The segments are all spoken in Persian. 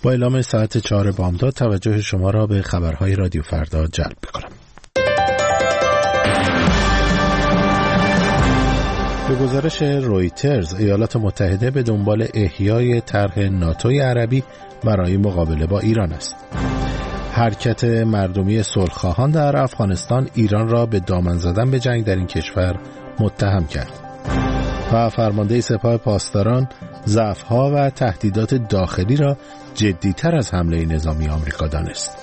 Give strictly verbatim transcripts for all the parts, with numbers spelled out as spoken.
با اعلام ساعت چهار بامداد توجه شما را به خبرهای رادیو فردا جلب می‌کنم. به گزارش رویترز، ایالات متحده به دنبال احیای طرح ناتوی عربی برای مقابله با ایران است. حرکت مردمی صلح‌خواهان در افغانستان ایران را به دامن زدن به جنگ در این کشور متهم کرد. و فرمانده سپاه پاسداران ضعف‌ها و تهدیدات داخلی را جدی‌تر از حمله نظامی آمریکا دانست.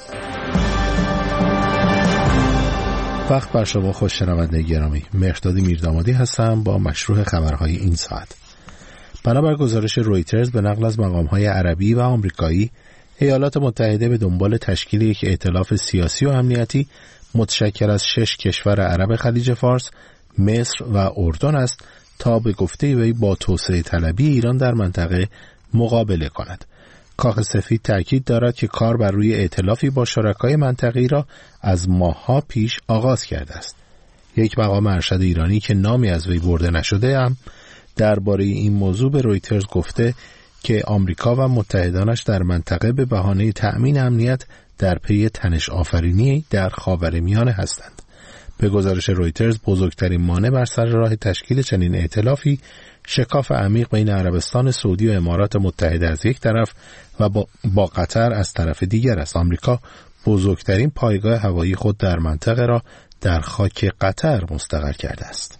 وقت بر شما خوش شنونده گرامی، مهرداد میردامادی هستم با مشروع خبرهای این ساعت. بنابر گزارش رویترز به نقل از مقام‌های عربی و آمریکایی، ایالات متحده به دنبال تشکیل یک ائتلاف سیاسی و امنیتی متشکل از شش کشور عرب خلیج فارس، مصر و اردن است تا به گفته وی با توسعه طلبی ایران در منطقه مقابله کند. کاخ سفید تأکید دارد که کار بر روی ائتلافی با شرکای منطقه‌ای را از ماه‌ها پیش آغاز کرده است. یک مقام ارشد ایرانی که نامی از وی برده نشده هم درباره این موضوع به رویترز گفته که آمریکا و متحدانش در منطقه به بهانه تأمین امنیت در پی تنش آفرینی در خاورمیانه هستند. به گزارش رویترز بزرگترین مانع بر سر راه تشکیل چنین ائتلافی شکاف عمیق بین عربستان سعودی و امارات متحده از یک طرف و با, با قطر از طرف دیگر است. آمریکا بزرگترین پایگاه هوایی خود در منطقه را در خاک قطر مستقر کرده است.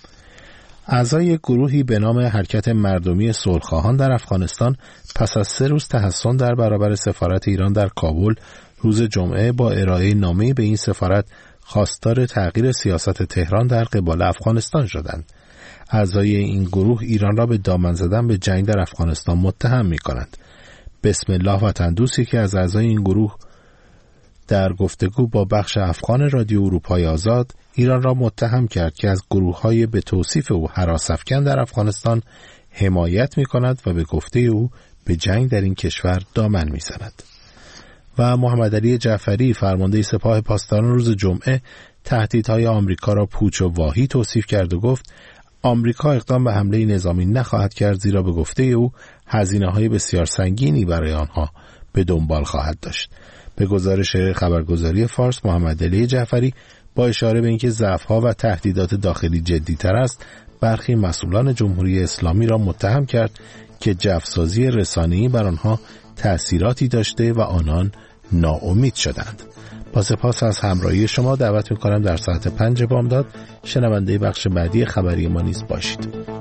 اعضای گروهی به نام حرکت مردمی صلح‌خواهان در افغانستان پس از سه روز تحصن در برابر سفارت ایران در کابل روز جمعه با ارائه نامه‌ای به این سفارت خواستار تغییر سیاست تهران در قبال افغانستان شدند. اعضای این گروه ایران را به دامن زدن به جنگ در افغانستان متهم می‌کنند. بسم الله وطن دوستی که از اعضای این گروه در گفتگو با بخش افغان رادیو اروپای آزاد ایران را متهم کرد که از گروه‌های به توصیف او هراس افکن در افغانستان حمایت می‌کند و به گفته او به جنگ در این کشور دامن می‌زند. و محمد علی جعفری فرمانده سپاه پاسداران روز جمعه تهدیدهای آمریکا را پوچ و واهی توصیف کرد و گفت آمریکا اقدام به حمله نظامی نخواهد کرد، زیرا به گفته او هزینه‌های بسیار سنگینی برای آنها به دنبال خواهد داشت. به گزارش خبرگزاری فارس، محمد علی جعفری با اشاره به اینکه ضعف‌ها و تهدیدات داخلی جدی‌تر است، برخی مسئولان جمهوری اسلامی را متهم کرد که جفسازی رسانه‌ای بر آنها تأثیراتی داشته و آنان ناامید شدند. با سپاس از همراهی شما دعوت می‌کنم در ساعت پنج بامداد شنونده بخش بعدی خبری ما نیز باشید.